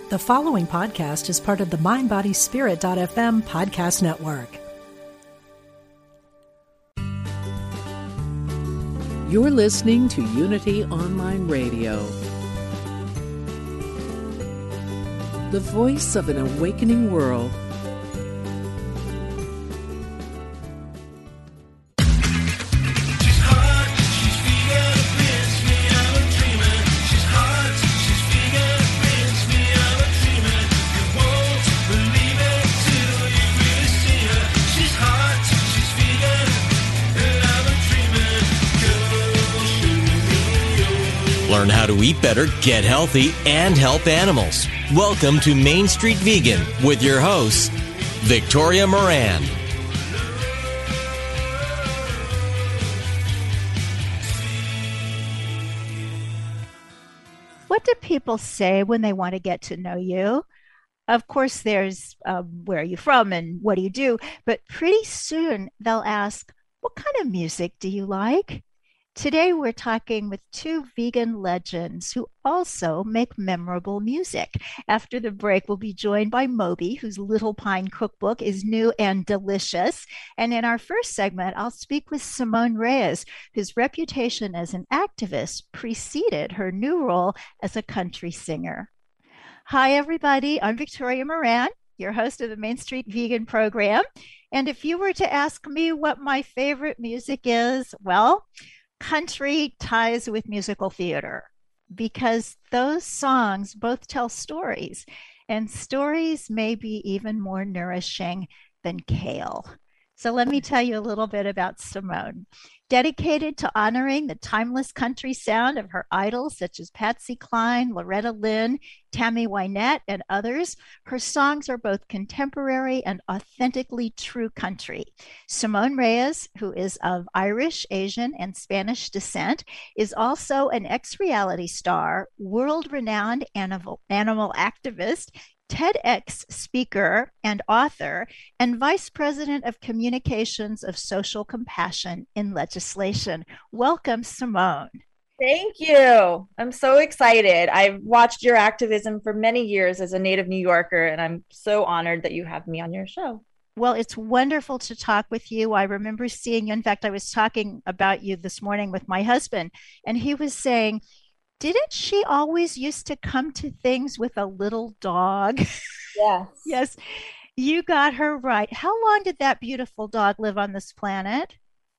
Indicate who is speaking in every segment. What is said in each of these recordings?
Speaker 1: The following podcast is part of the MindBodySpirit.fm podcast network.
Speaker 2: You're listening to Unity Online Radio, the voice of an awakening world.
Speaker 3: Learn how to eat better, get healthy, and help animals. Welcome to Main Street Vegan with your host, Victoria Moran.
Speaker 4: What do people say when they want to get to know you? Of course, there's where are you from and what do you do? But pretty soon they'll ask, what kind of music do you like? Today, we're talking with two vegan legends who also make memorable music. After the break, we'll be joined by Moby, whose Little Pine cookbook is new and delicious. And in our first segment, I'll speak with Simone Reyes, whose reputation as an activist preceded her new role as a country singer. Hi, everybody. I'm Victoria Moran, your host of the Main Street Vegan program. And if you were to ask me what my favorite music is, well, country ties with musical theater because those songs both tell stories, and stories may be even more nourishing than kale. So let me tell you a little bit about Simone. Dedicated to honoring the timeless country sound of her idols such as Patsy Cline, Loretta Lynn, Tammy Wynette, and others, her songs are both contemporary and authentically true country. Simone Reyes, who is of Irish, Asian, and Spanish descent, is also an ex-reality star, world-renowned animal activist, TEDx speaker and author, and Vice President of Communications of Social Compassion in Legislation. Welcome, Simone.
Speaker 5: Thank you. I'm so excited. I've watched your activism for many years as a native New Yorker, and I'm so honored that you have me on your show.
Speaker 4: Well, it's wonderful to talk with you. I remember seeing you. In fact, I was talking about you this morning with my husband, and he was saying, didn't she always used to come to things with a little dog?
Speaker 5: Yes.
Speaker 4: Yes, you got her right. How long did that beautiful dog live on this planet?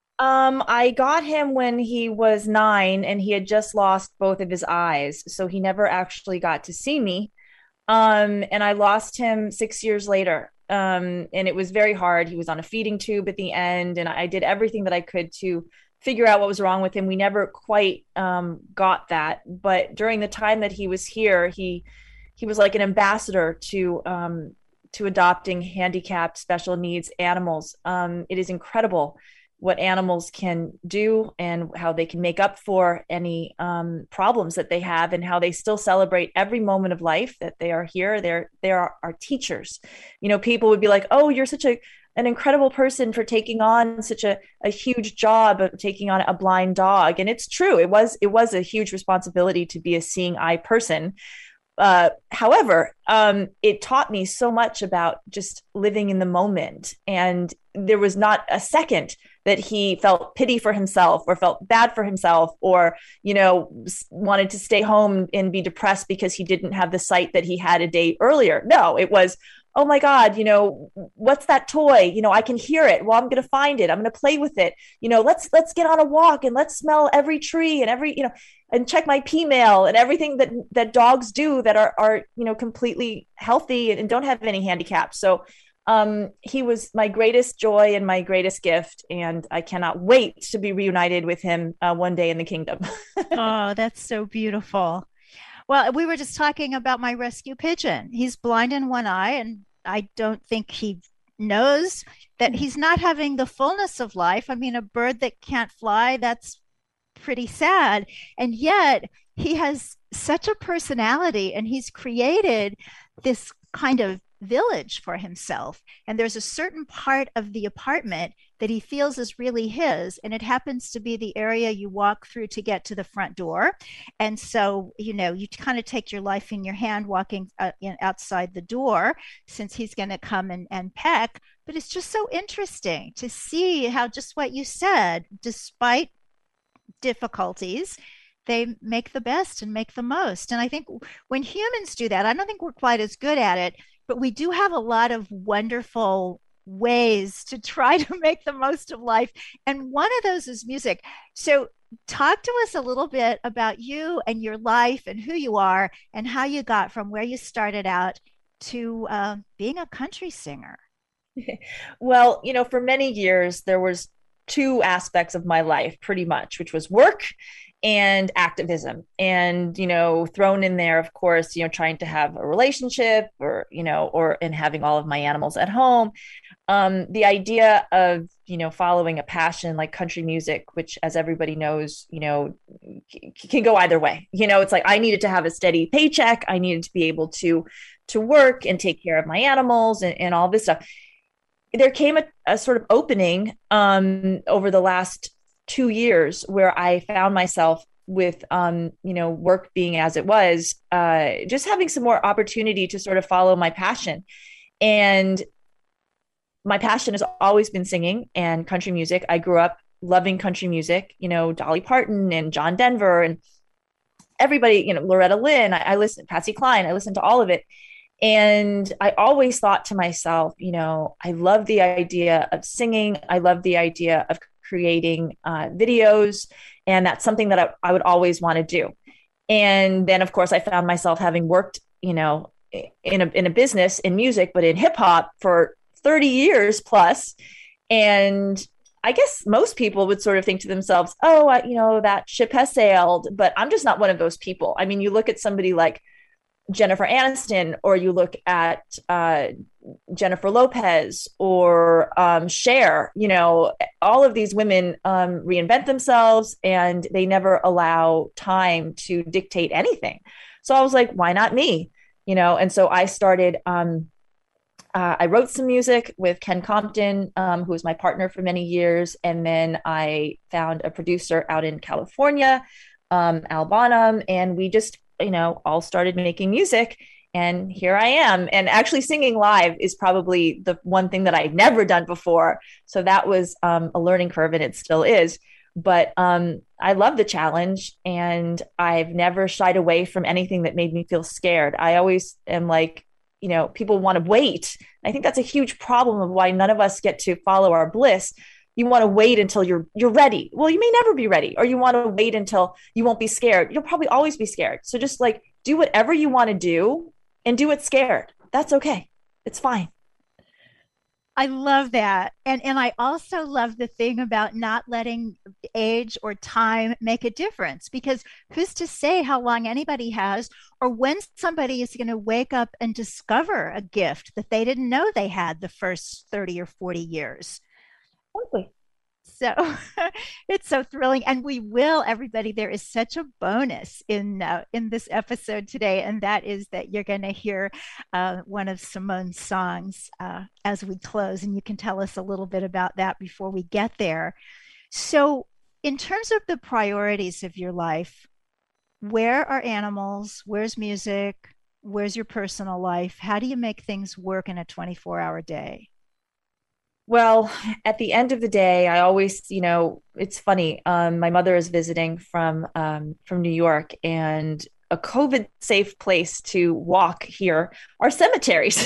Speaker 5: I got him when he was 9 and he had just lost both of his eyes. So he never actually got to see me. And I lost him 6 years later. And it was very hard. He was on a feeding tube at the end, and I did everything that I could to figure out what was wrong with him. We never quite got that. But during the time that he was here, he was like an ambassador to adopting handicapped special needs animals. It is incredible what animals can do and how they can make up for any problems that they have, and how they still celebrate every moment of life that they are here. They are our teachers. You know, people would be like, oh, you're such an incredible person for taking on such a huge job of taking on a blind dog. And it's true. It was a huge responsibility to be a seeing eye person. However, it taught me so much about just living in the moment. And there was not a second that he felt pity for himself or felt bad for himself or, you know, wanted to stay home and be depressed because he didn't have the sight that he had a day earlier. No, it was, oh my God, you know, what's that toy? You know, I can hear it. Well, I'm going to find it. I'm going to play with it. You know, let's get on a walk and let's smell every tree and every, you know, and check my pee mail and everything that dogs do that are, you know, completely healthy and don't have any handicaps. So he was my greatest joy and my greatest gift. And I cannot wait to be reunited with him one day in the kingdom.
Speaker 4: Oh, that's so beautiful. Well, we were just talking about my rescue pigeon. He's blind in one eye, and I don't think he knows that he's not having the fullness of life. I mean, a bird that can't fly, that's pretty sad. And yet he has such a personality, and he's created this kind of village for himself. And there's a certain part of the apartment that he feels is really his. And it happens to be the area you walk through to get to the front door. And so, you know, you kind of take your life in your hand walking outside the door, since he's going to come and peck. But it's just so interesting to see how, just what you said, despite difficulties, they make the best and make the most. And I think when humans do that, I don't think we're quite as good at it, but we do have a lot of wonderful ways to try to make the most of life. And one of those is music. So talk to us a little bit about you and your life and who you are and how you got from where you started out to being a country singer.
Speaker 5: Well, you know, for many years, there was two aspects of my life pretty much, which was work and activism. And, you know, thrown in there, of course, you know, trying to have a relationship or, you know, and having all of my animals at home. The idea of, you know, following a passion like country music, which, as everybody knows, you know, can go either way. You know, it's like I needed to have a steady paycheck. I needed to be able to work and take care of my animals and all this stuff. There came a sort of opening over the last 2 years where I found myself with, you know, work being as it was, just having some more opportunity to sort of follow my passion. And my passion has always been singing and country music. I grew up loving country music, you know, Dolly Parton and John Denver and everybody, you know, Loretta Lynn. I listened, Patsy Cline, I listened to all of it. And I always thought to myself, you know, I love the idea of singing. I love the idea of creating videos. And that's something that I would always want to do. And then, of course, I found myself having worked, you know, in a business in music, but in hip hop for 30 years plus. And I guess most people would sort of think to themselves, oh, you know, that ship has sailed. But I'm just not one of those people. I mean, you look at somebody like Jennifer Aniston, or you look at Jennifer Lopez or Cher, you know, all of these women reinvent themselves and they never allow time to dictate anything. So I was like, why not me? You know, and so I started, I wrote some music with Ken Compton, who was my partner for many years. And then I found a producer out in California, Al Bonham, and we just, you know, all started making music, and here I am. And actually singing live is probably the one thing that I'd never done before. So that was a learning curve, and it still is. But I love the challenge, and I've never shied away from anything that made me feel scared. I always am like, you know, people want to wait. I think that's a huge problem of why none of us get to follow our bliss. You want to wait until you're ready. Well, you may never be ready, or you want to wait until you won't be scared. You'll probably always be scared. So just like do whatever you want to do and do it scared. That's okay. It's fine.
Speaker 4: I love that. And I also love the thing about not letting age or time make a difference, because who's to say how long anybody has, or when somebody is going to wake up and discover a gift that they didn't know they had the first 30 or 40 years.
Speaker 5: Exactly.
Speaker 4: So it's so thrilling, and we will, everybody. There is such a bonus in this episode today, and that is that you're going to hear one of Simone's songs as we close, and you can tell us a little bit about that before we get there. So, in terms of the priorities of your life, where are animals? Where's music? Where's your personal life? How do you make things work in a 24-hour day?
Speaker 5: Well, at the end of the day, I always, you know, it's funny. My mother is visiting from New York, and a COVID safe place to walk here are cemeteries.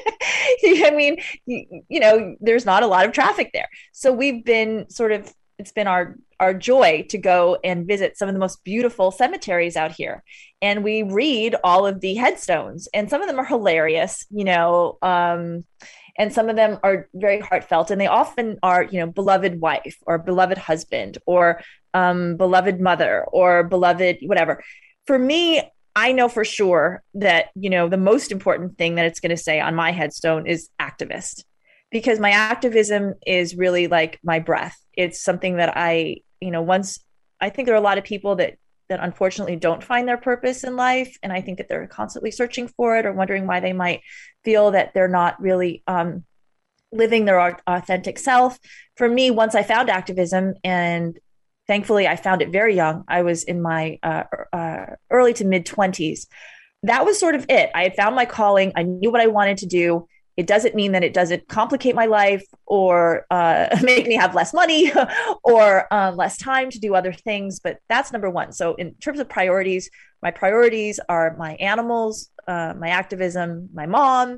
Speaker 5: I mean, you know, there's not a lot of traffic there. So we've been it's been our joy to go and visit some of the most beautiful cemeteries out here. And we read all of the headstones, and some of them are hilarious, you know, and some of them are very heartfelt, and they often are, you know, beloved wife or beloved husband or beloved mother or beloved whatever. For me, I know for sure that, you know, the most important thing that it's going to say on my headstone is activist, because my activism is really like my breath. It's something that I think there are a lot of people that that unfortunately don't find their purpose in life. And I think that they're constantly searching for it or wondering why they might feel that they're not really living their authentic self. For me, once I found activism, and thankfully I found it very young, I was in my early to mid 20s. That was sort of it. I had found my calling. I knew what I wanted to do. It doesn't mean that it doesn't complicate my life or make me have less money or less time to do other things. But that's number one. So in terms of priorities, my priorities are my animals, my activism, my mom.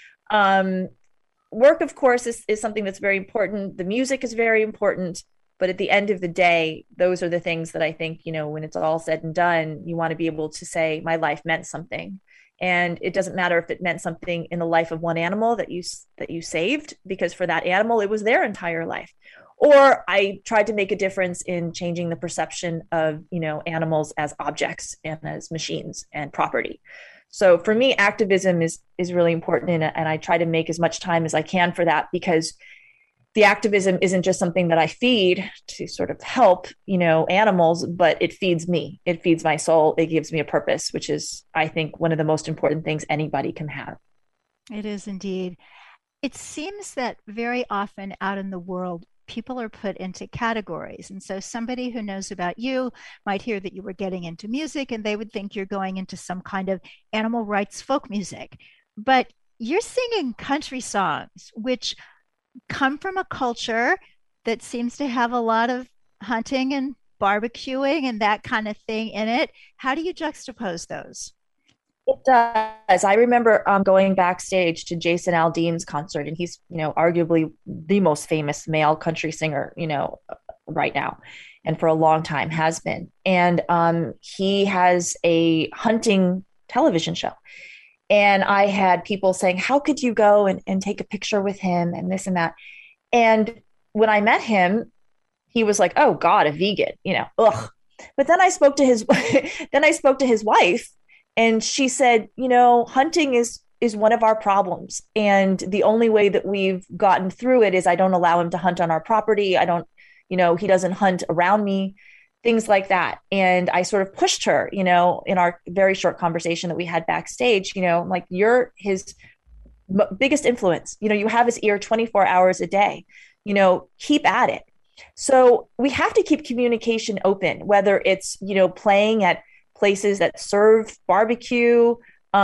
Speaker 5: Work, of course, is something that's very important. The music is very important. But at the end of the day, those are the things that I think, when it's all said and done, you want to be able to say my life meant something. And it doesn't matter if it meant something in the life of one animal that you saved, because for that animal, it was their entire life. Or I tried to make a difference in changing the perception of, animals as objects and as machines and property. So for me, activism is really important. And I try to make as much time as I can for that, because the activism isn't just something that I feed to sort of help, animals, but it feeds me. It feeds my soul. It gives me a purpose, which is, I think, one of the most important things anybody can have.
Speaker 4: It is indeed. It seems that very often out in the world, people are put into categories. And so somebody who knows about you might hear that you were getting into music and they would think you're going into some kind of animal rights folk music. But you're singing country songs, which come from a culture that seems to have a lot of hunting and barbecuing and that kind of thing in it. How do you juxtapose those?
Speaker 5: It does. I remember going backstage to Jason Aldean's concert, and he's, arguably the most famous male country singer, right now, and for a long time has been. And he has a hunting television show. And I had people saying, how could you go and take a picture with him and this and that? And when I met him, he was like, oh God, a vegan, ugh. But then I spoke to his wife, and she said, hunting is one of our problems. And the only way that we've gotten through it is I don't allow him to hunt on our property. I don't, he doesn't hunt around me. Things like that. And I sort of pushed her, in our very short conversation that we had backstage, like, you're his biggest influence. You have his ear 24 hours a day, keep at it. So we have to keep communication open, whether it's, playing at places that serve barbecue,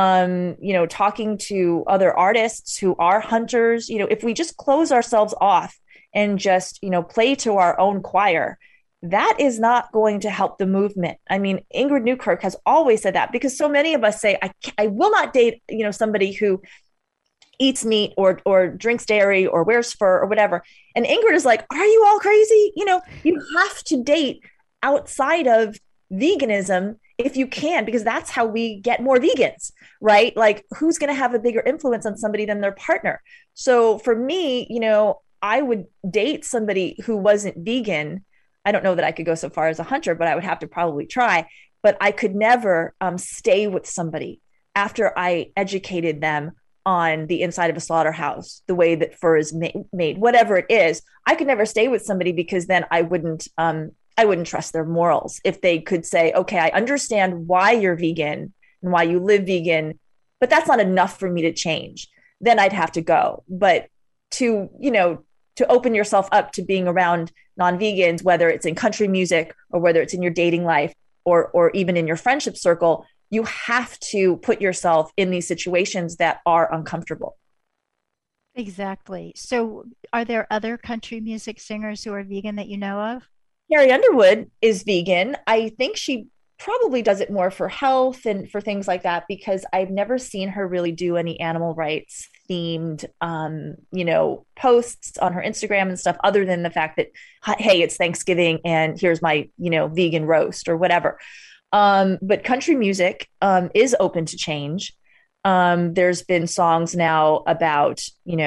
Speaker 5: talking to other artists who are hunters. If we just close ourselves off and just, play to our own choir, that is not going to help the movement. I mean, Ingrid Newkirk has always said that, because so many of us say, I will not date, somebody who eats meat or drinks dairy or wears fur or whatever. And Ingrid is like, are you all crazy? You have to date outside of veganism if you can, because that's how we get more vegans, right? Like, who's going to have a bigger influence on somebody than their partner? So for me, I would date somebody who wasn't vegan. I don't know that I could go so far as a hunter, but I would have to probably try. But I could never stay with somebody after I educated them on the inside of a slaughterhouse, the way that fur is made, whatever it is. I could never stay with somebody, because then I wouldn't trust their morals. If they could say, okay, I understand why you're vegan and why you live vegan, but that's not enough for me to change, then I'd have to go. But to open yourself up to being around non-vegans, whether it's in country music or whether it's in your dating life or even in your friendship circle, you have to put yourself in these situations that are uncomfortable.
Speaker 4: Exactly. So are there other country music singers who are vegan that you know of?
Speaker 5: Carrie Underwood is vegan. I think she probably does it more for health and for things like that, because I've never seen her really do any animal rights themed, posts on her Instagram and stuff, other than the fact that, hey, it's Thanksgiving and here's my, vegan roast or whatever. But country music is open to change. There's been songs now about,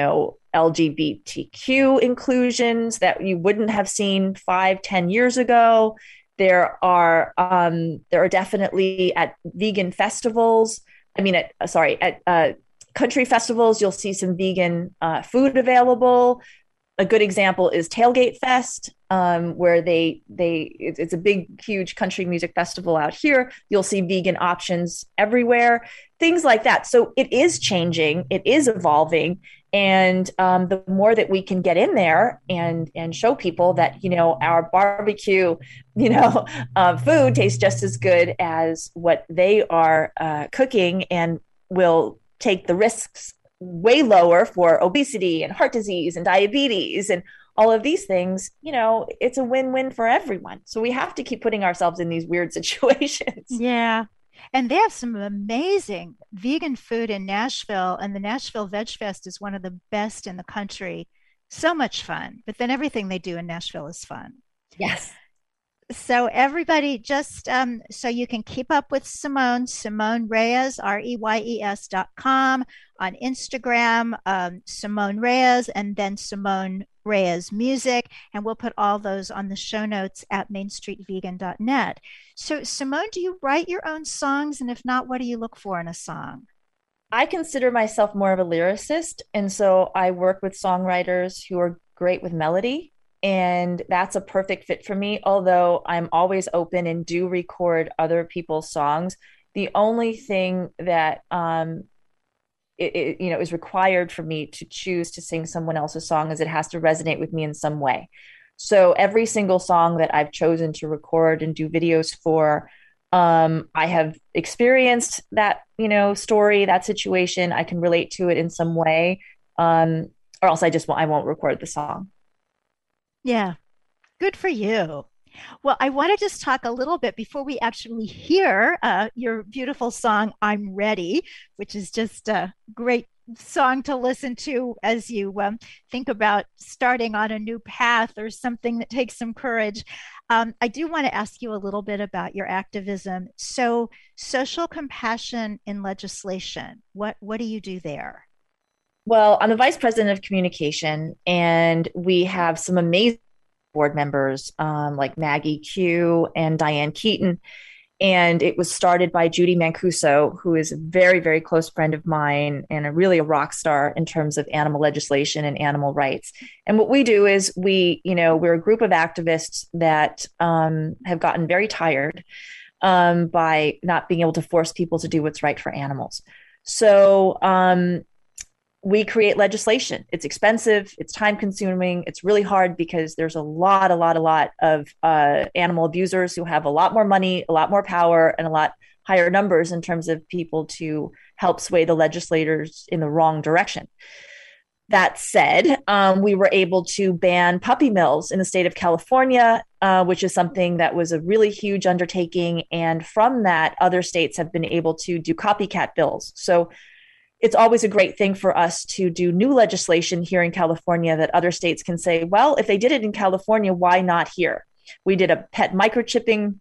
Speaker 5: LGBTQ inclusions that you wouldn't have seen 5-10 years ago. There are definitely at vegan festivals. At country festivals, you'll see some vegan food available. a good example is Tailgate Fest, where it's a big, huge country music festival out here. You'll see vegan options everywhere, things like that. So it is changing, it is evolving, and the more that we can get in there and show people that our barbecue, food tastes just as good as what they are cooking, and will take the risks way lower for obesity and heart disease and diabetes and all of these things, it's a win-win for everyone. So we have to keep putting ourselves in these weird situations.
Speaker 4: Yeah. And they have some amazing vegan food in Nashville, and the Nashville Veg Fest is one of the best in the country. So much fun. But then everything they do in Nashville is fun.
Speaker 5: Yes.
Speaker 4: So everybody just so you can keep up with Simone Reyes, REYES.com, on Instagram, Simone Reyes, and then Simone Reyes Music. And we'll put all those on the show notes at mainstreetvegan.net. So Simone, do you write your own songs? And if not, what do you look for in a song?
Speaker 5: I consider myself more of a lyricist. And so I work with songwriters who are great with melody. And that's a perfect fit for me, although I'm always open and do record other people's songs. The only thing that is required for me to choose to sing someone else's song is it has to resonate with me in some way. So every single song that I've chosen to record and do videos for, I have experienced that, story, that situation. I can relate to it in some way, or else I won't record the song.
Speaker 4: Yeah, good for you. Well, I want to just talk a little bit before we actually hear your beautiful song, I'm Ready, which is just a great song to listen to as you think about starting on a new path or something that takes some courage. I do want to ask you a little bit about your activism. So, social compassion in legislation, what do you do there?
Speaker 5: Well, I'm the vice president of communication, and we have some amazing board members like Maggie Q and Diane Keaton. And it was started by Judy Mancuso, who is a very, very close friend of mine and really a rock star in terms of animal legislation and animal rights. And what we do is we're a group of activists that have gotten very tired by not being able to force people to do what's right for animals. So we create legislation. It's expensive, it's time consuming, it's really hard because there's a lot of animal abusers who have a lot more money, a lot more power, and a lot higher numbers in terms of people to help sway the legislators in the wrong direction. That said, we were able to ban puppy mills in the state of California, which is something that was a really huge undertaking. And from that, other states have been able to do copycat bills. So it's always a great thing for us to do new legislation here in California that other states can say, well, if they did it in California, why not here? We did a pet microchipping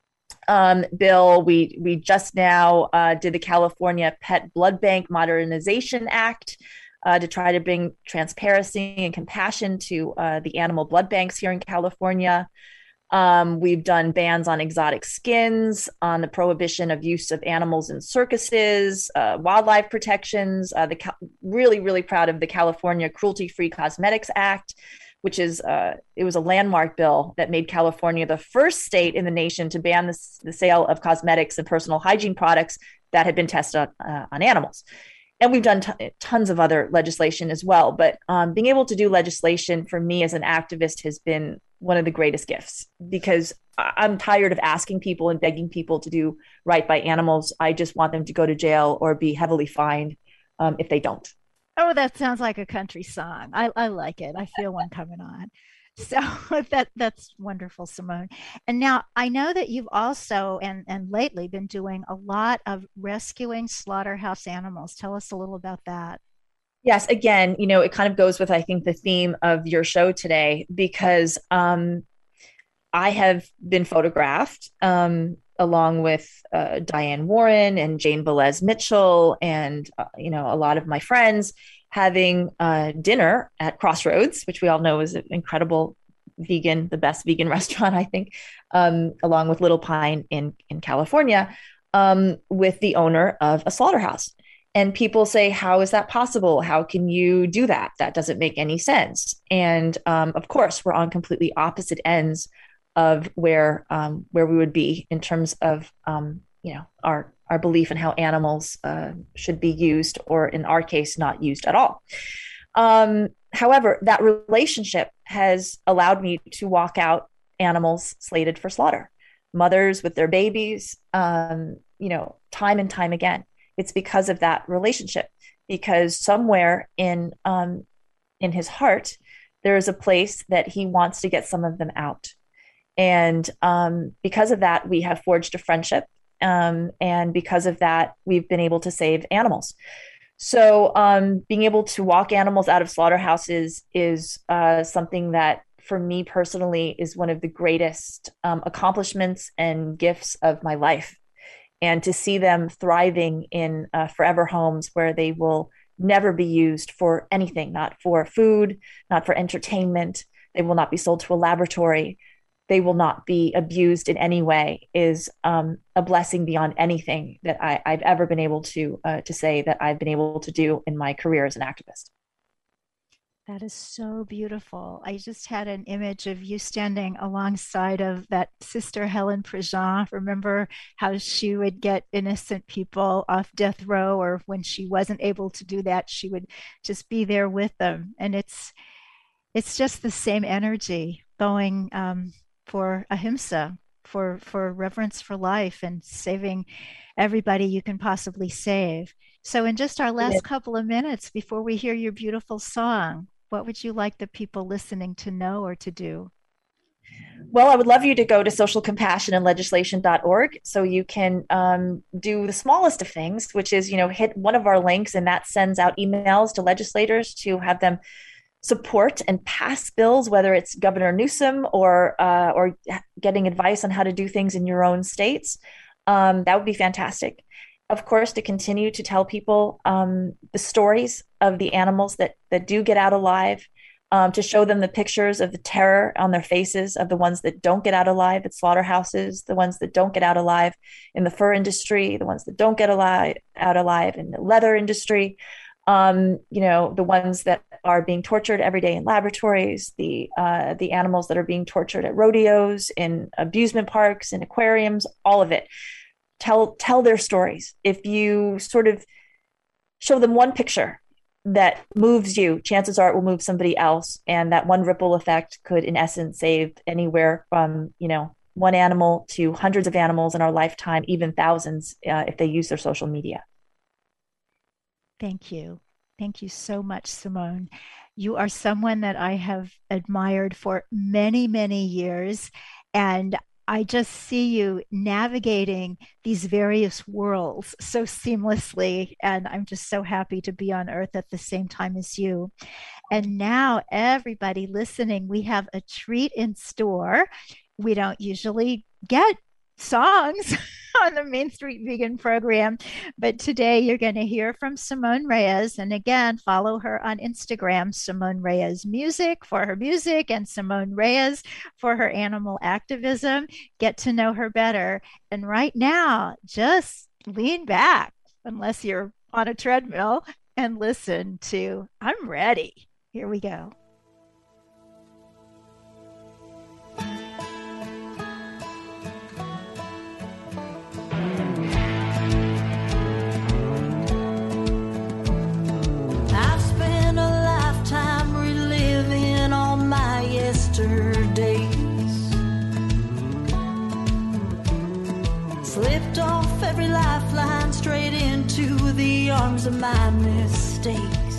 Speaker 5: bill. We just now did the California Pet Blood Bank Modernization Act to try to bring transparency and compassion to the animal blood banks here in California. We've done bans on exotic skins, on the prohibition of use of animals in circuses, wildlife protections. Really, really proud of the California Cruelty-Free Cosmetics Act, which is it was a landmark bill that made California the first state in the nation to ban the sale of cosmetics and personal hygiene products that had been tested on animals. And we've done tons of other legislation as well. But being able to do legislation for me as an activist has been one of the greatest gifts, because I'm tired of asking people and begging people to do right by animals. I just want them to go to jail or be heavily fined if they don't.
Speaker 4: Oh, that sounds like a country song. I like it. I feel one coming on. So that's wonderful, Simone. And now I know that you've also and lately been doing a lot of rescuing slaughterhouse animals. Tell us a little about that.
Speaker 5: Yes, again, it kind of goes with, I think, the theme of your show today, because I have been photographed along with Diane Warren and Jane Velez Mitchell and, a lot of my friends having dinner at Crossroads, which we all know is an incredible the best vegan restaurant, I think, along with Little Pine in California, with the owner of a slaughterhouse. And people say, how is that possible? How can you do that? That doesn't make any sense. And of course, we're on completely opposite ends of where we would be in terms of our belief in how animals should be used, or in our case, not used at all. However, that relationship has allowed me to walk out animals slated for slaughter, mothers with their babies, time and time again. It's because of that relationship, because somewhere in his heart, there is a place that he wants to get some of them out. And because of that, we have forged a friendship. And because of that, we've been able to save animals. So being able to walk animals out of slaughterhouses is something that, for me personally, is one of the greatest accomplishments and gifts of my life. And to see them thriving in forever homes where they will never be used for anything, not for food, not for entertainment. They will not be sold to a laboratory. They will not be abused in any way, is a blessing beyond anything that I've ever been able to say that I've been able to do in my career as an activist.
Speaker 4: That is so beautiful. I just had an image of you standing alongside of that Sister Helen Prejean. Remember how she would get innocent people off death row, or when she wasn't able to do that, she would just be there with them. And it's just the same energy going for ahimsa, for reverence for life, and saving everybody you can possibly save. So in just our last couple of minutes before we hear your beautiful song, what would you like the people listening to know or to do?
Speaker 5: Well, I would love you to go to socialcompassionandlegislation.org so you can do the smallest of things, which is, hit one of our links, and that sends out emails to legislators to have them support and pass bills, whether it's Governor Newsom or getting advice on how to do things in your own states. That would be fantastic. Of course, to continue to tell people the stories of the animals that do get out alive, to show them the pictures of the terror on their faces of the ones that don't get out alive at slaughterhouses, the ones that don't get out alive in the fur industry, the ones that don't get out alive in the leather industry, the ones that are being tortured every day in laboratories, the animals that are being tortured at rodeos, in amusement parks, in aquariums, all of it. Tell their stories. If you sort of show them one picture that moves you, chances are it will move somebody else. And that one ripple effect could, in essence, save anywhere from, one animal to hundreds of animals in our lifetime, even thousands, if they use their social media.
Speaker 4: Thank you. Thank you so much, Simone. You are someone that I have admired for many, many years. And I just see you navigating these various worlds so seamlessly. And I'm just so happy to be on Earth at the same time as you. And now, everybody listening, we have a treat in store. We don't usually get songs on the Main Street Vegan program, but today you're going to hear from Simone Reyes. And again, follow her on Instagram, Simone Reyes Music, for her music, and Simone Reyes for her animal activism. Get to know her better. And right now, just lean back, unless you're on a treadmill, and listen to I'm Ready. Here we go.
Speaker 6: Slipped off every lifeline straight into the arms of my mistakes.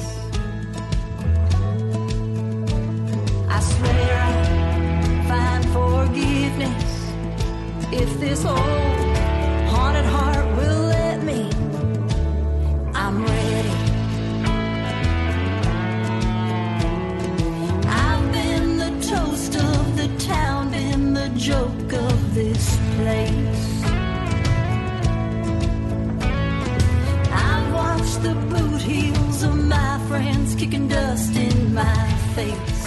Speaker 6: I swear I'll find forgiveness if this old haunted heart will let me. I'm ready. I've been the toast of the town, been the joke of this place. The boot heels of my friends kicking dust in my face.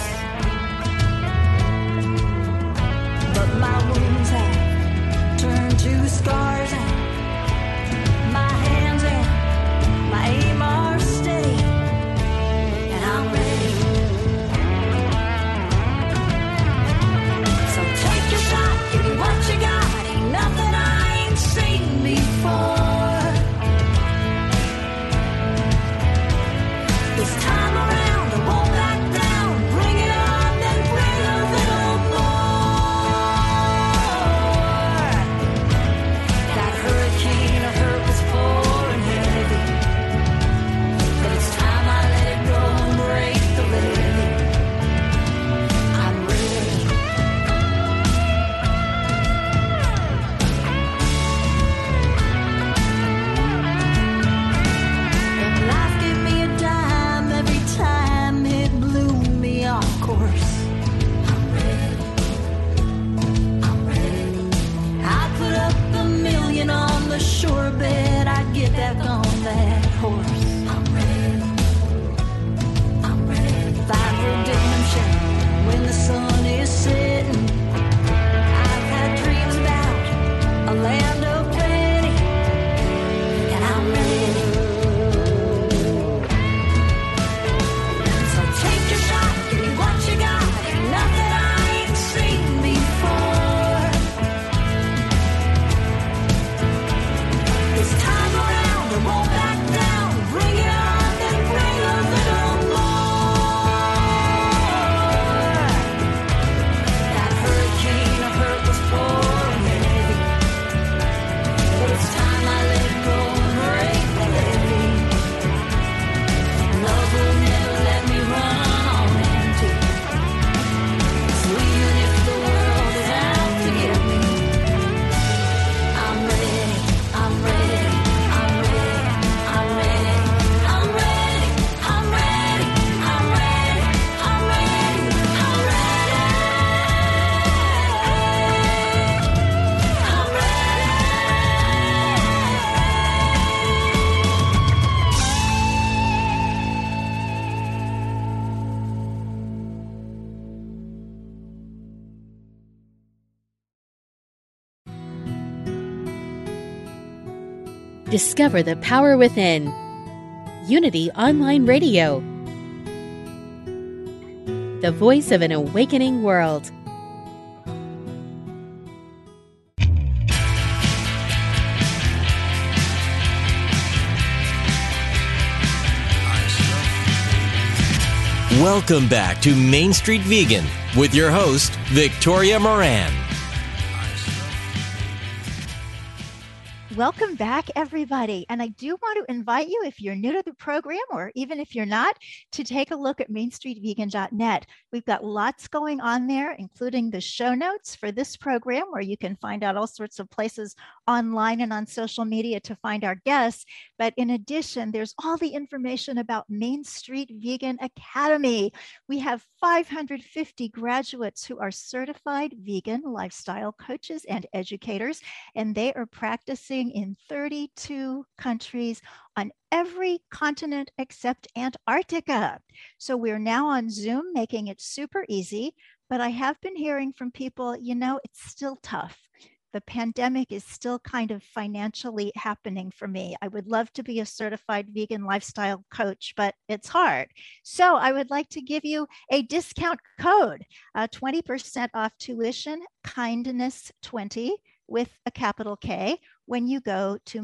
Speaker 6: But my wounds have turned to scars, and
Speaker 7: Discover the power within. Unity Online Radio. The voice of an awakening world.
Speaker 3: Welcome back to Main Street Vegan with your host, Victoria Moran.
Speaker 4: Welcome back, everybody. And I do want to invite you, if you're new to the program, or even if you're not, to take a look at mainstreetvegan.net. We've got lots going on there, including the show notes for this program, where you can find out all sorts of places online and on social media to find our guests. But in addition, there's all the information about Main Street Vegan Academy. We have 550 graduates who are certified vegan lifestyle coaches and educators, and they are practicing in 32 countries on every continent except Antarctica. So we're now on Zoom, making it super easy. But I have been hearing from people, it's still tough. The pandemic is still kind of financially happening for me. I would love to be a certified vegan lifestyle coach, but it's hard. So I would like to give you a discount code, 20% off tuition, kindness20 with a capital K, when you go to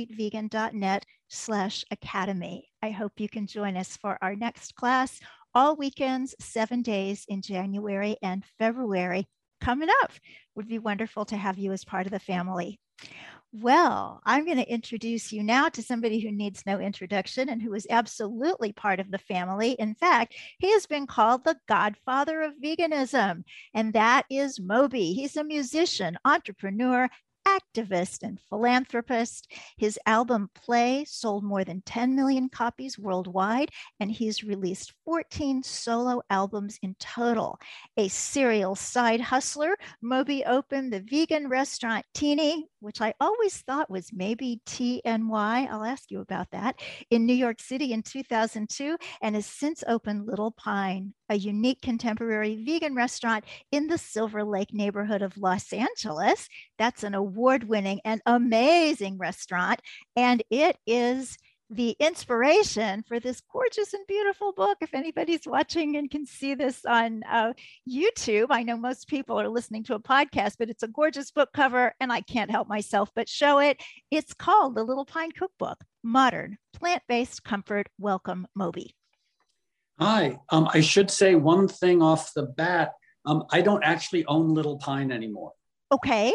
Speaker 4: mainstreetvegan.net/academy. I hope you can join us for our next class, all weekends, 7 days in January and February coming up. Would be wonderful to have you as part of the family. Well, I'm going to introduce you now to somebody who needs no introduction and who is absolutely part of the family. In fact, he has been called the godfather of veganism, and that is Moby. He's a musician, entrepreneur, activist, and philanthropist. His album Play sold more than 10 million copies worldwide, and he's released 14 solo albums in total. A serial side hustler, Moby opened the vegan restaurant Teeny, which I always thought was maybe TNY. I'll ask you about that, in New York City in 2002, and has since opened Little Pine, a unique contemporary vegan restaurant in the Silver Lake neighborhood of Los Angeles. That's an award-winning and amazing restaurant, and it is the inspiration for this gorgeous and beautiful book. If anybody's watching and can see this on YouTube, I know most people are listening to a podcast, but it's a gorgeous book cover, and I can't help myself but show it. It's called The Little Pine Cookbook, Modern Plant-Based Comfort. Welcome, Moby.
Speaker 8: Hi. I should say one thing off the bat. I don't actually own Little Pine anymore.
Speaker 4: Okay.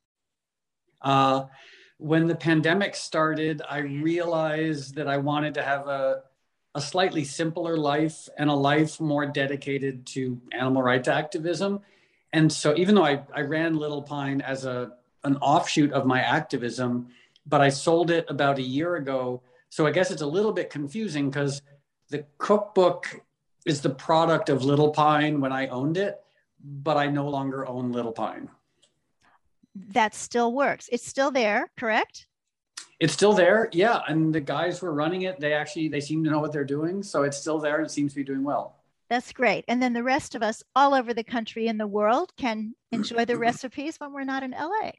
Speaker 8: When the pandemic started, I realized that I wanted to have a slightly simpler life and a life more dedicated to animal rights activism. And so even though I ran Little Pine as an offshoot of my activism, but I sold it about a year ago. So I guess it's a little bit confusing because the cookbook is the product of Little Pine when I owned it, but I no longer own Little Pine.
Speaker 4: That still works. It's still there, correct?
Speaker 8: It's still there, yeah. And the guys who are running it, they seem to know what they're doing. So it's still there and it seems to be doing well.
Speaker 4: That's great. And then the rest of us all over the country and the world can enjoy the recipes when we're not in LA.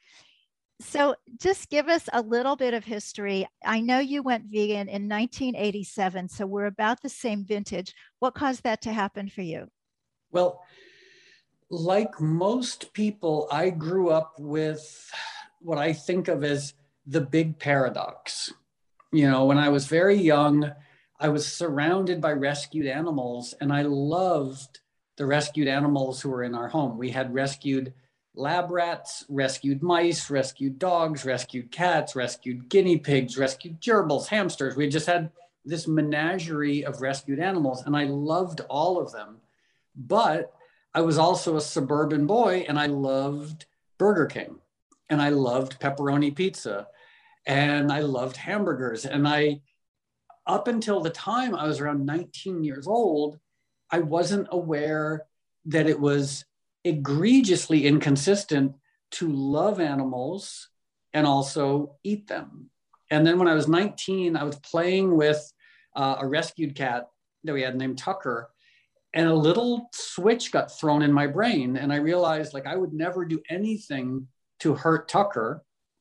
Speaker 4: So just give us a little bit of history. I know you went vegan in 1987, so we're about the same vintage. What caused that to happen for you?
Speaker 8: Well, like most people, I grew up with what I think of as the big paradox. When I was very young, I was surrounded by rescued animals, and I loved the rescued animals who were in our home. We had rescued lab rats, rescued mice, rescued dogs, rescued cats, rescued guinea pigs, rescued gerbils, hamsters. We just had this menagerie of rescued animals, and I loved all of them. But I was also a suburban boy, and I loved Burger King, and I loved pepperoni pizza, and I loved hamburgers. And up until the time I was around 19 years old, I wasn't aware that it was egregiously inconsistent to love animals and also eat them. And then when I was 19, I was playing with a rescued cat that we had named Tucker, and a little switch got thrown in my brain. And I realized I would never do anything to hurt Tucker.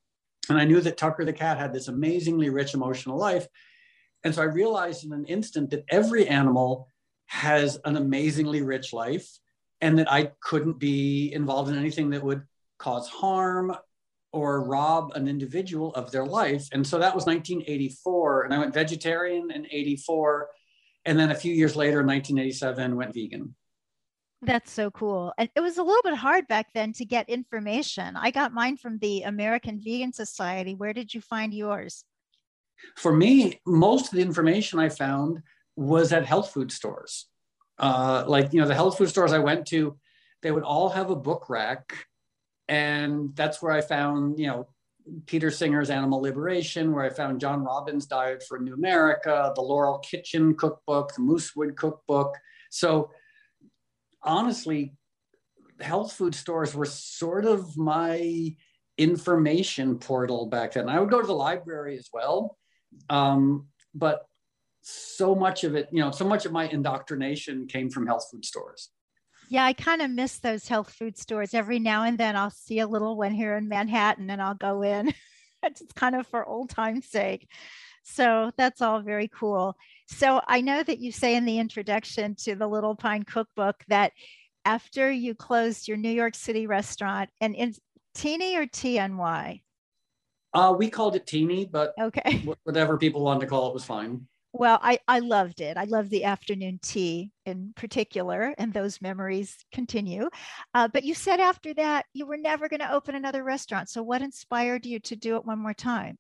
Speaker 8: And I knew that Tucker the cat had this amazingly rich emotional life. And so I realized in an instant that every animal has an amazingly rich life, and that I couldn't be involved in anything that would cause harm or rob an individual of their life. And so that was 1984. And I went vegetarian in 84. And then a few years later, in 1987, went vegan.
Speaker 4: That's so cool. And it was a little bit hard back then to get information. I got mine from the American Vegan Society. Where did you find yours?
Speaker 8: For me, most of the information I found was at health food stores. The health food stores I went to, they would all have a book rack. And that's where I found, Peter Singer's Animal Liberation, where I found John Robbins' Diet for a New America, the Laurel Kitchen cookbook, the Moosewood cookbook. So honestly, health food stores were sort of my information portal back then. I would go to the library as well. But so much of it, so much of my indoctrination came from health food stores.
Speaker 4: Yeah, I kind of miss those health food stores. Every now and then I'll see a little one here in Manhattan and I'll go in. It's kind of for old time's sake. So that's all very cool. So I know that you say in the introduction to the Little Pine Cookbook that after you closed your New York City restaurant, and in Teeny or TNY?
Speaker 8: We called it Teeny, but
Speaker 4: okay,
Speaker 8: whatever people wanted to call it was fine.
Speaker 4: Well, I loved it. I loved the afternoon tea in particular, and those memories continue. But you said after that, you were never going to open another restaurant. So what inspired you to do it one more time?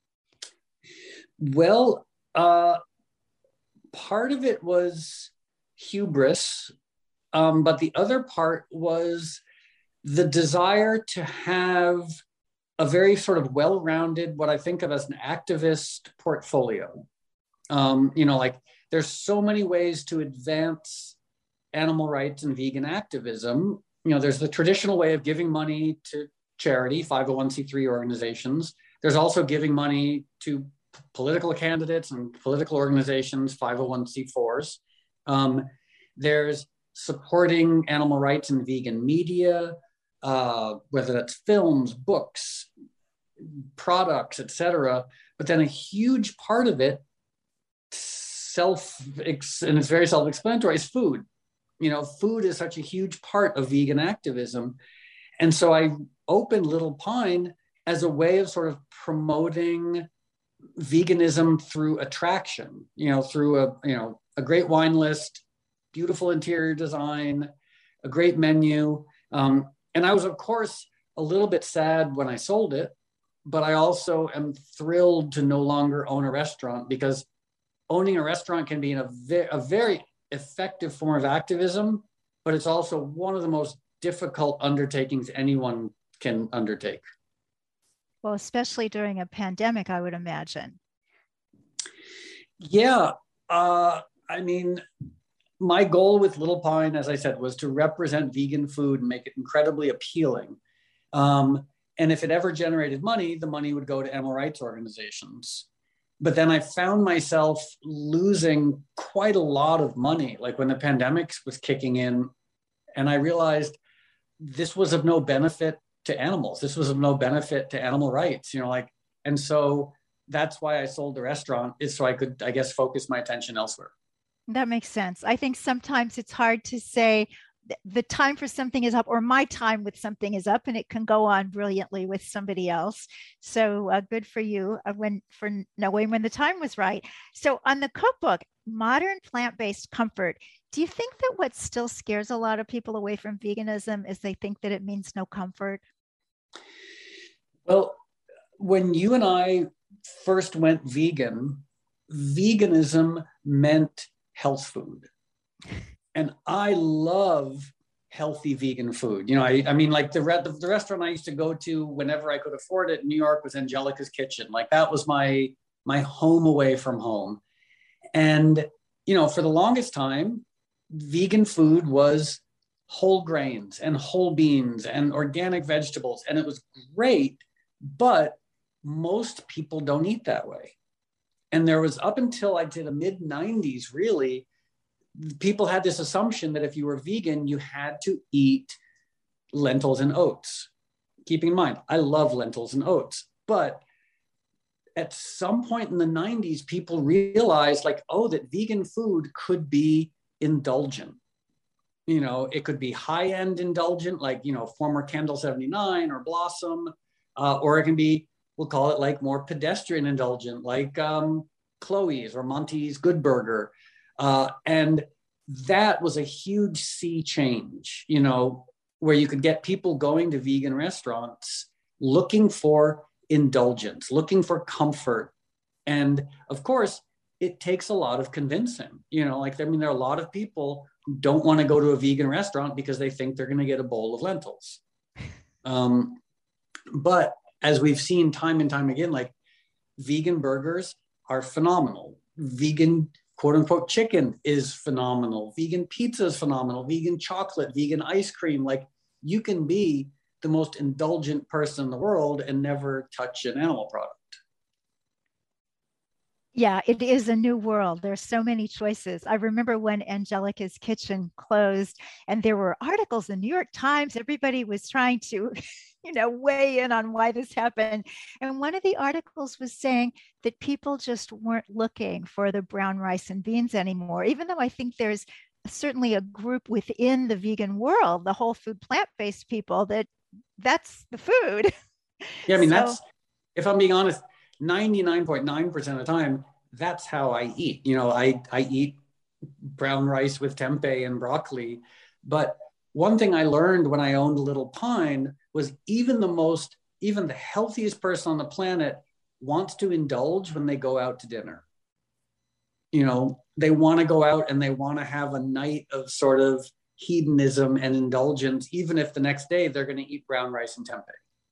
Speaker 8: Well, part of it was hubris, but the other part was the desire to have a very sort of well-rounded, what I think of as an activist portfolio. There's so many ways to advance animal rights and vegan activism. There's the traditional way of giving money to charity, 501c3 organizations. There's also giving money to political candidates and political organizations, 501c4s. There's supporting animal rights in vegan media, whether that's films, books, products, etc. But then a huge part of it, and it's very self-explanatory, is food. Food is such a huge part of vegan activism. And so I opened Little Pine as a way of sort of promoting veganism through attraction, through a great wine list, beautiful interior design, a great menu. And I was, of course, a little bit sad when I sold it, but I also am thrilled to no longer own a restaurant, because owning a restaurant can be a very effective form of activism, but it's also one of the most difficult undertakings anyone can undertake.
Speaker 4: Well, especially during a pandemic, I would imagine.
Speaker 8: Yeah. My goal with Little Pine, as I said, was to represent vegan food and make it incredibly appealing. And if it ever generated money, the money would go to animal rights organizations. But then I found myself losing quite a lot of money, like when the pandemic was kicking in, and I realized this was of no benefit to animals. This was of no benefit to animal rights, and so that's why I sold the restaurant, is so I could, I guess, focus my attention elsewhere.
Speaker 4: That makes sense. I think sometimes it's hard to say the time for something is up, or my time with something is up, and it can go on brilliantly with somebody else. So good for you for knowing when the time was right. So on the cookbook, Modern Plant-Based Comfort, do you think that what still scares a lot of people away from veganism is they think that it means no comfort?
Speaker 8: Well, when you and I first went vegan, veganism meant health food. And I love healthy vegan food. The restaurant I used to go to whenever I could afford it in New York was Angelica's Kitchen. Like, that was my home away from home. And, for the longest time, vegan food was whole grains and whole beans and organic vegetables. And it was great, but most people don't eat that way. And there was, up until I'd say the mid 90s, really, people had this assumption that if you were vegan, you had to eat lentils and oats. Keeping in mind, I love lentils and oats, but at some point in the 90s, people realized like, oh, that vegan food could be indulgent. You know, it could be high-end indulgent, like, you know, former Candle 79 or Blossom, or it can be, we'll call it like more pedestrian indulgent, like Chloe's or Monty's Good Burger. And that was a huge sea change, you know, where you could get people going to vegan restaurants looking for indulgence, looking for comfort. And of course, it takes a lot of convincing, you know, like, I mean, there are a lot of people who don't want to go to a vegan restaurant because they think they're going to get a bowl of lentils. But as we've seen time and time again, like, vegan burgers are phenomenal. Vegan quote unquote chicken is phenomenal. Vegan pizza is phenomenal. Vegan chocolate, vegan ice cream. Like, you can be the most indulgent person in the world and never touch an animal product.
Speaker 4: Yeah, it is a new world. There's so many choices. I remember when Angelica's Kitchen closed and there were articles in the New York Times, everybody was trying to, you know, weigh in on why this happened. And one of the articles was saying that people just weren't looking for the brown rice and beans anymore, even though I think there's certainly a group within the vegan world, the whole food plant-based people, that's the food.
Speaker 8: Yeah, I mean, that's, if I'm being honest, 99.9% of the time, that's how I eat. You know, I eat brown rice with tempeh and broccoli. But one thing I learned when I owned Little Pine was even the healthiest person on the planet wants to indulge when they go out to dinner. You know, they want to go out and they want to have a night of sort of hedonism and indulgence, even if the next day they're going to eat brown rice and tempeh.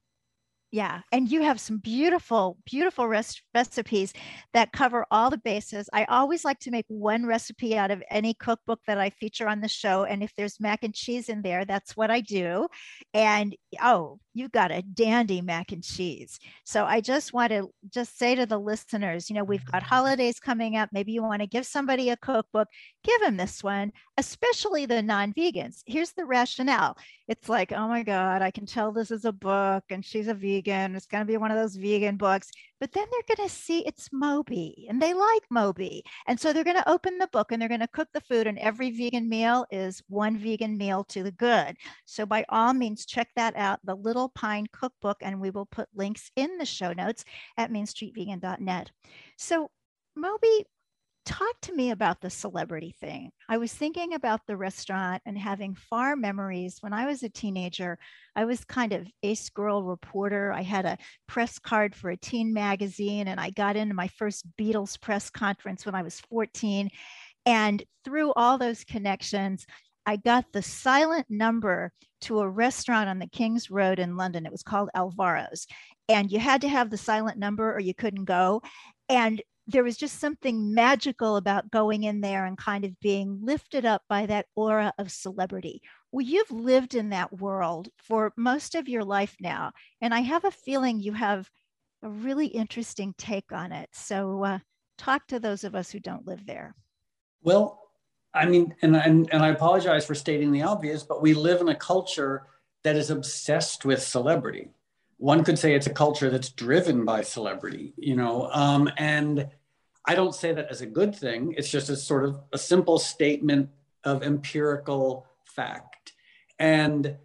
Speaker 4: Yeah. And you have some beautiful, beautiful recipes that cover all the bases. I always like to make one recipe out of any cookbook that I feature on the show. And if there's mac and cheese in there, that's what I do. And oh, you've got a dandy mac and cheese. So I just want to just say to the listeners, you know, we've got holidays coming up. Maybe you want to give somebody a cookbook, give them this one, especially the non-vegans. Here's the rationale. It's like, oh my God, I can tell this is a book and she's a vegan. It's going to be one of those vegan books. But then they're going to see it's Moby and they like Moby. And so they're going to open the book and they're going to cook the food. And every vegan meal is one vegan meal to the good. So by all means, check that out, the Little Pine Cookbook. And we will put links in the show notes at mainstreetvegan.net. So Moby, talk to me about the celebrity thing. I was thinking about the restaurant and having fond memories. When I was a teenager, I was kind of ace girl reporter. I had a press card for a teen magazine, and I got into my first Beatles press conference when I was 14. And through all those connections, I got the silent number to a restaurant on the King's Road in London. It was called Alvaro's. And you had to have the silent number or you couldn't go. And there was just something magical about going in there and kind of being lifted up by that aura of celebrity. Well, you've lived in that world for most of your life now, and I have a feeling you have a really interesting take on it. So talk to those of us who don't live there.
Speaker 8: Well, I mean, and I apologize for stating the obvious, but we live in a culture that is obsessed with celebrity. One could say it's a culture that's driven by celebrity, you know, and I don't say that as a good thing. It's just a sort of a simple statement of empirical fact. And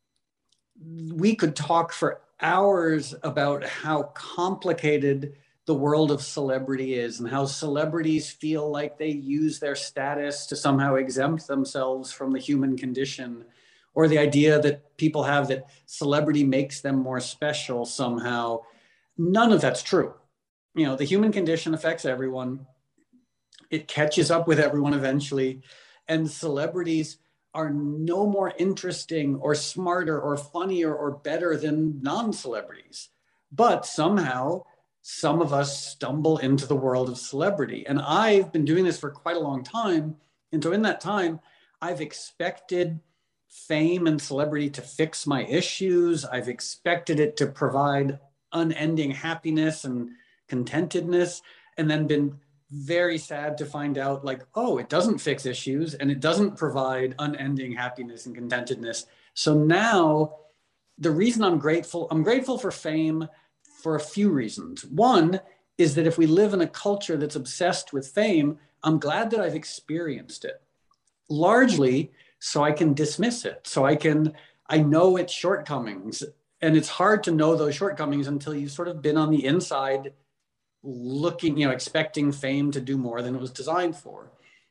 Speaker 8: we could talk for hours about how complicated the world of celebrity is and how celebrities feel like they use their status to somehow exempt themselves from the human condition, or the idea that people have that celebrity makes them more special somehow. None of that's true. You know, the human condition affects everyone. It catches up with everyone eventually. And celebrities are no more interesting or smarter or funnier or better than non-celebrities. But somehow, some of us stumble into the world of celebrity. And I've been doing this for quite a long time. And so in that time, I've expected fame and celebrity to fix my issues. I've expected it to provide unending happiness and contentedness, and then been very sad to find out like, oh, it doesn't fix issues and it doesn't provide unending happiness and contentedness. So now the reason I'm grateful for fame for a few reasons. One, is that if we live in a culture that's obsessed with fame, I'm glad that I've experienced it, largely so I can dismiss it. So I know its shortcomings. And it's hard to know those shortcomings until you've sort of been on the inside looking, expecting fame to do more than it was designed for.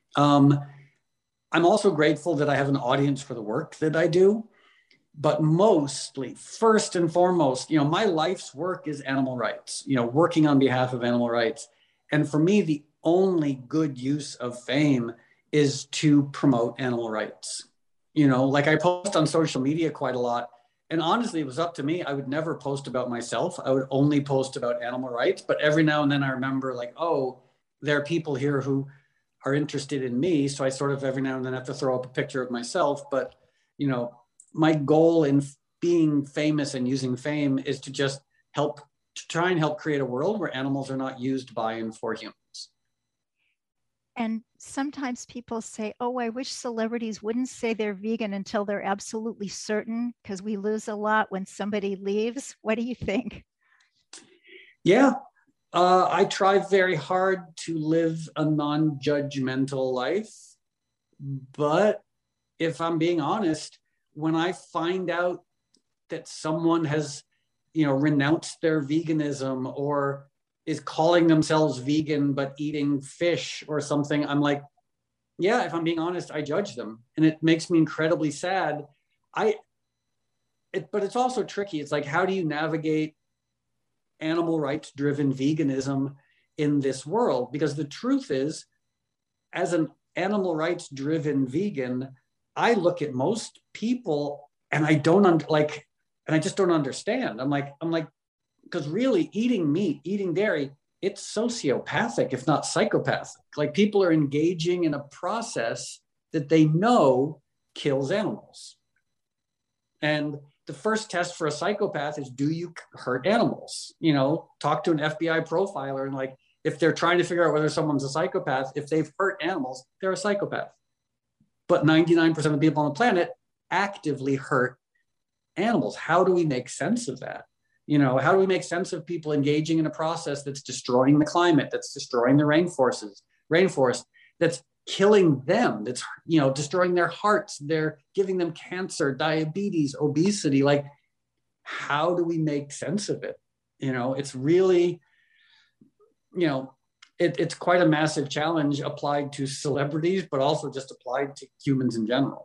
Speaker 8: I'm also grateful that I have an audience for the work that I do, but mostly, first and foremost, my life's work is animal rights, working on behalf of animal rights. And for me, the only good use of fame is to promote animal rights. Like I post on social media quite a lot. And honestly, it was up to me. I would never post about myself. I would only post about animal rights. But every now and then I remember like, oh, there are people here who are interested in me. So I sort of every now and then have to throw up a picture of myself. But, my goal in being famous and using fame is to just try and help create a world where animals are not used by and for humans.
Speaker 4: And sometimes people say, oh, I wish celebrities wouldn't say they're vegan until they're absolutely certain, because we lose a lot when somebody leaves. What do you think?
Speaker 8: Yeah, I try very hard to live a non-judgmental life. But if I'm being honest, when I find out that someone has, renounced their veganism or is calling themselves vegan but eating fish or something, I'm like, yeah, if I'm being honest, I judge them. And it makes me incredibly sad. But it's also tricky. It's like, how do you navigate animal rights driven veganism in this world? Because the truth is, as an animal rights driven vegan, I look at most people and I just don't understand. I'm like, because really eating meat, eating dairy, it's sociopathic, if not psychopathic. Like people are engaging in a process that they know kills animals. And the first test for a psychopath is, do you hurt animals? Talk to an FBI profiler and like, if they're trying to figure out whether someone's a psychopath, if they've hurt animals, they're a psychopath. But 99% of the people on the planet actively hurt animals. How do we make sense of that? How do we make sense of people engaging in a process that's destroying the climate, that's destroying the rainforest, that's killing them, that's, destroying their hearts, they're giving them cancer, diabetes, obesity. Like, how do we make sense of it? It's really, it's quite a massive challenge applied to celebrities, but also just applied to humans in general.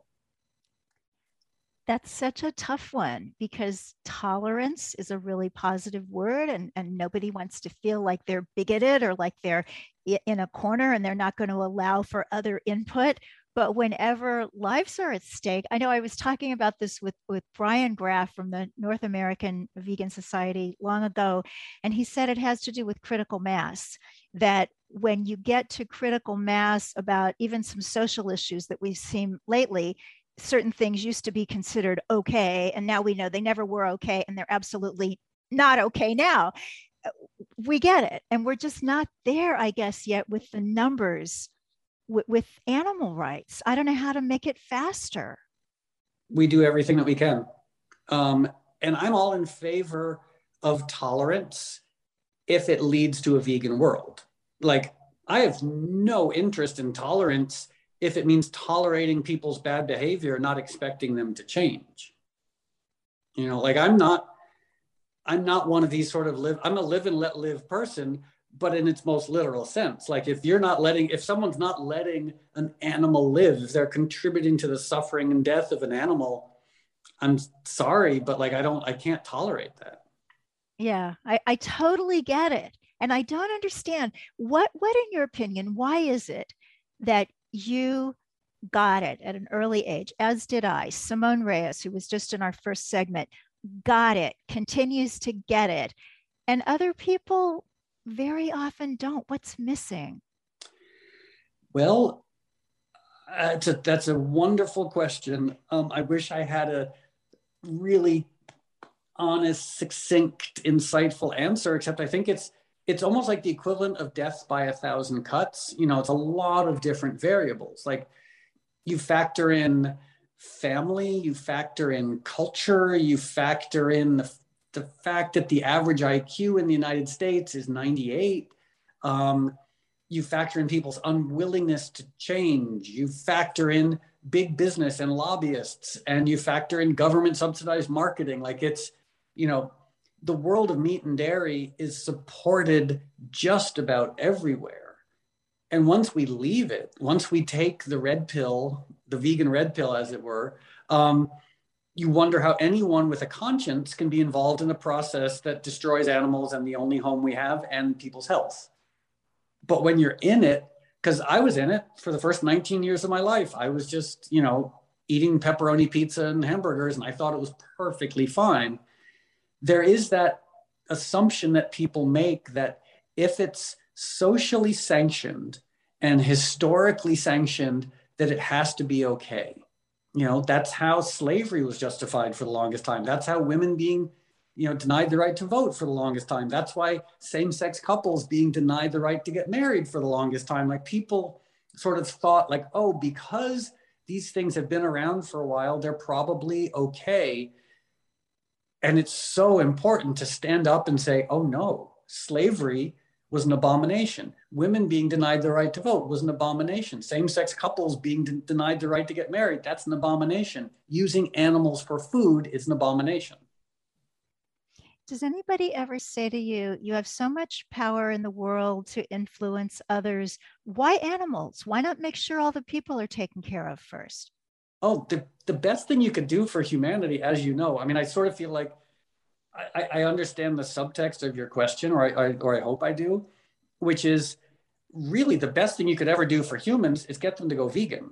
Speaker 4: That's such a tough one, because tolerance is a really positive word, and nobody wants to feel like they're bigoted or like they're in a corner and they're not going to allow for other input. But whenever lives are at stake, I know I was talking about this with Brian Graff from the North American Vegan Society long ago, and he said it has to do with critical mass, that when you get to critical mass about even some social issues that we've seen lately, certain things used to be considered okay, and now we know they never were okay, and they're absolutely not okay now. We get it. And we're just not there, I guess, yet with the numbers with animal rights. I don't know how to make it faster.
Speaker 8: We do everything that we can. And I'm all in favor of tolerance if it leads to a vegan world. Like, I have no interest in tolerance if it means tolerating people's bad behavior, not expecting them to change. Like I'm not one of these sort of I'm a live and let live person, but in its most literal sense. Like if someone's not letting an animal live, if they're contributing to the suffering and death of an animal, I'm sorry, but like, I can't tolerate that.
Speaker 4: Yeah, I totally get it. And I don't understand what in your opinion, why is it that you got it at an early age, as did I? Simone Reyes, who was just in our first segment, got it, continues to get it. And other people very often don't. What's missing?
Speaker 8: Well, that's a wonderful question. I wish I had a really honest, succinct, insightful answer, except I think it's almost like the equivalent of death by 1,000 cuts. It's a lot of different variables. Like you factor in family, you factor in culture, you factor in the fact that the average IQ in the United States is 98. You factor in people's unwillingness to change. You factor in big business and lobbyists, and you factor in government subsidized marketing. Like it's, you know, the world of meat and dairy is supported just about everywhere. And once we leave it, once we take the red pill, the vegan red pill, as it were, you wonder how anyone with a conscience can be involved in a process that destroys animals and the only home we have and people's health. But when you're in it, because I was in it for the first 19 years of my life, I was just, you know, eating pepperoni pizza and hamburgers, and I thought it was perfectly fine. There is that assumption that people make that if it's socially sanctioned and historically sanctioned, that it has to be okay. You know, that's how slavery was justified for the longest time. That's how women being, you know, denied the right to vote for the longest time. That's why same-sex couples being denied the right to get married for the longest time. Like people sort of thought like, oh, because these things have been around for a while, they're probably okay. And it's so important to stand up and say, oh no, slavery was an abomination. Women being denied the right to vote was an abomination. Same-sex couples being denied the right to get married, that's an abomination. Using animals for food is an abomination.
Speaker 4: Does anybody ever say to you, you have so much power in the world to influence others. Why animals? Why not make sure all the people are taken care of first?
Speaker 8: Oh, the best thing you could do for humanity, as you know, I mean, I sort of feel like I understand the subtext of your question, or I hope I do, which is really the best thing you could ever do for humans is get them to go vegan.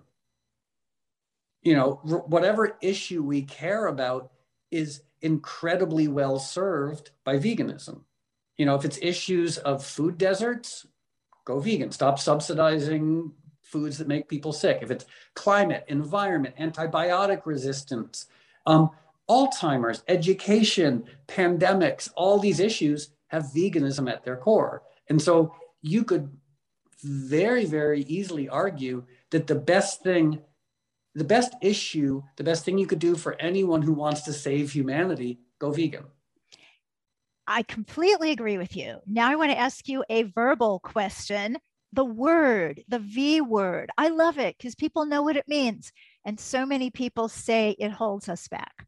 Speaker 8: You know, whatever issue we care about is incredibly well served by veganism. You know, if it's issues of food deserts, go vegan. Stop subsidizing foods that make people sick. If it's climate, environment, antibiotic resistance, Alzheimer's, education, pandemics, all these issues have veganism at their core. And so you could very, very easily argue that the best thing you could do for anyone who wants to save humanity, go vegan.
Speaker 4: I completely agree with you. Now I want to ask you a verbal question. The word, the V word, I love it because people know what it means. And so many people say it holds us back.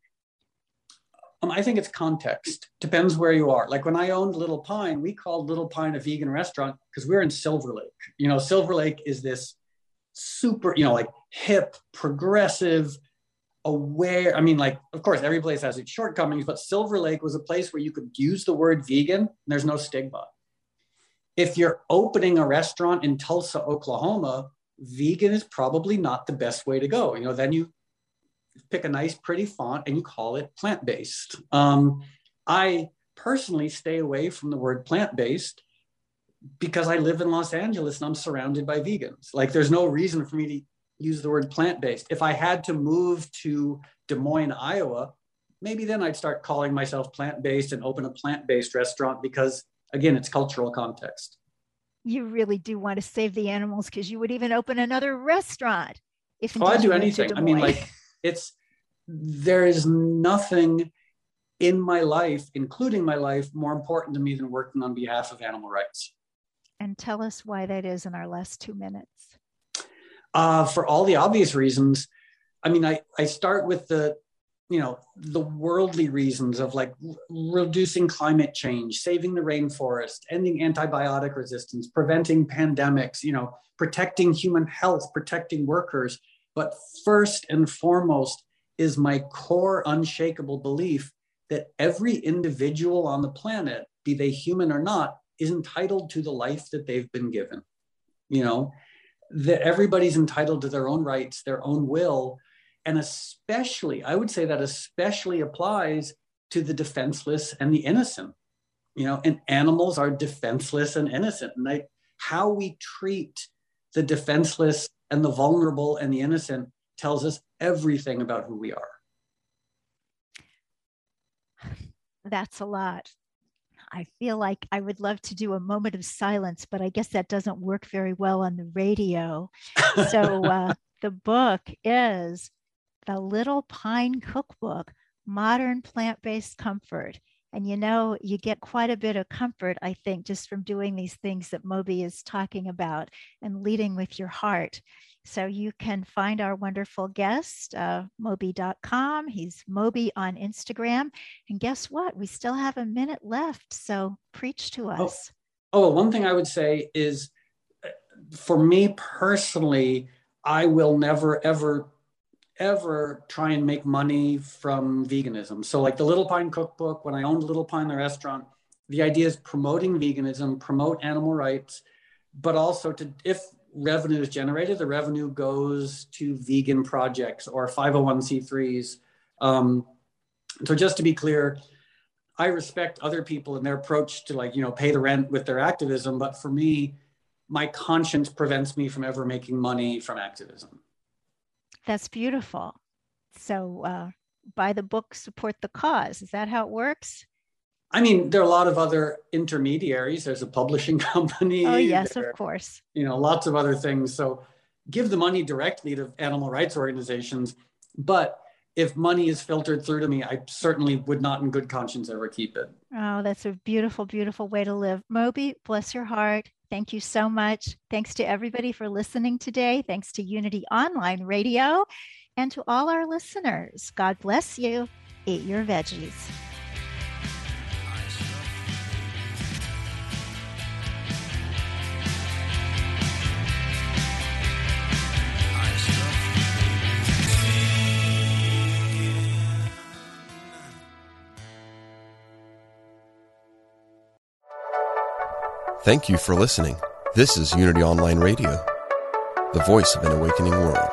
Speaker 8: I think it's context. Depends where you are. Like when I owned Little Pine, we called Little Pine a vegan restaurant because we're in Silver Lake. You know, Silver Lake is this super, you know, like hip, progressive, aware. I mean, like, of course, every place has its shortcomings, but Silver Lake was a place where you could use the word vegan and there's no stigma. If you're opening a restaurant in Tulsa, Oklahoma, vegan is probably not the best way to go. You know, then you pick a nice, pretty font and you call it plant-based. I personally stay away from the word plant-based because I live in Los Angeles and I'm surrounded by vegans. Like there's no reason for me to use the word plant-based. If I had to move to Des Moines, Iowa, maybe then I'd start calling myself plant-based and open a plant-based restaurant because, again, it's cultural context.
Speaker 4: You really do want to save the animals because you would even open another restaurant. If
Speaker 8: I'd do anything. I mean, like there is nothing in my life, including my life, more important to me than working on behalf of animal rights.
Speaker 4: And tell us why that is in our last 2 minutes.
Speaker 8: For all the obvious reasons. I mean, I start with the worldly reasons of like reducing climate change, saving the rainforest, ending antibiotic resistance, preventing pandemics, you know, protecting human health, protecting workers. But first and foremost is my core unshakable belief that every individual on the planet, be they human or not, is entitled to the life that they've been given. You know, that everybody's entitled to their own rights, their own will. And especially, I would say that especially applies to the defenseless and the innocent, you know, and animals are defenseless and innocent. And how we treat the defenseless and the vulnerable and the innocent tells us everything about who we are.
Speaker 4: That's a lot. I feel like I would love to do a moment of silence, but I guess that doesn't work very well on the radio. So the book is The Little Pine Cookbook, Modern Plant-Based Comfort. And you get quite a bit of comfort, I think, just from doing these things that Moby is talking about and leading with your heart. So you can find our wonderful guest, Moby.com. He's Moby on Instagram. And guess what? We still have a minute left. So preach to us.
Speaker 8: One thing I would say is, for me personally, I will never, ever try and make money from veganism. So like the Little Pine Cookbook, when I owned Little Pine, the restaurant, the idea is promoting veganism, promote animal rights, but also if revenue is generated, the revenue goes to vegan projects or 501c3s. So just to be clear, I respect other people and their approach to pay the rent with their activism. But for me, my conscience prevents me from ever making money from activism.
Speaker 4: That's beautiful. So buy the book, support the cause. Is that how it works?
Speaker 8: I mean, there are a lot of other intermediaries. There's a publishing company.
Speaker 4: Oh, yes, of course.
Speaker 8: Lots of other things. So give the money directly to animal rights organizations. But if money is filtered through to me, I certainly would not in good conscience ever keep it.
Speaker 4: Oh, that's a beautiful, beautiful way to live. Moby, bless your heart. Thank you so much. Thanks to everybody for listening today. Thanks to Unity Online Radio and to all our listeners. God bless you. Eat your veggies.
Speaker 9: Thank you for listening. This is Unity Online Radio, the voice of an awakening world.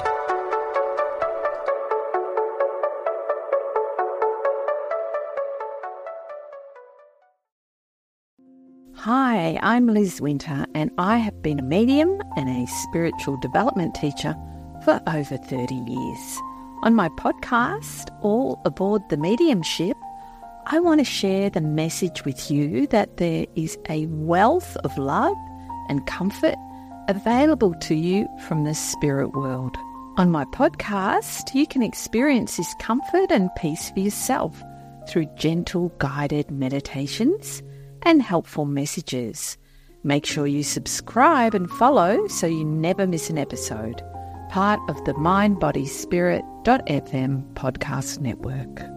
Speaker 10: Hi, I'm Liz Winter, and I have been a medium and a spiritual development teacher for over 30 years. On my podcast, All Aboard the Mediumship, I want to share the message with you that there is a wealth of love and comfort available to you from the spirit world. On my podcast, you can experience this comfort and peace for yourself through gentle guided meditations and helpful messages. Make sure you subscribe and follow so you never miss an episode. Part of the mindbodyspirit.fm podcast network.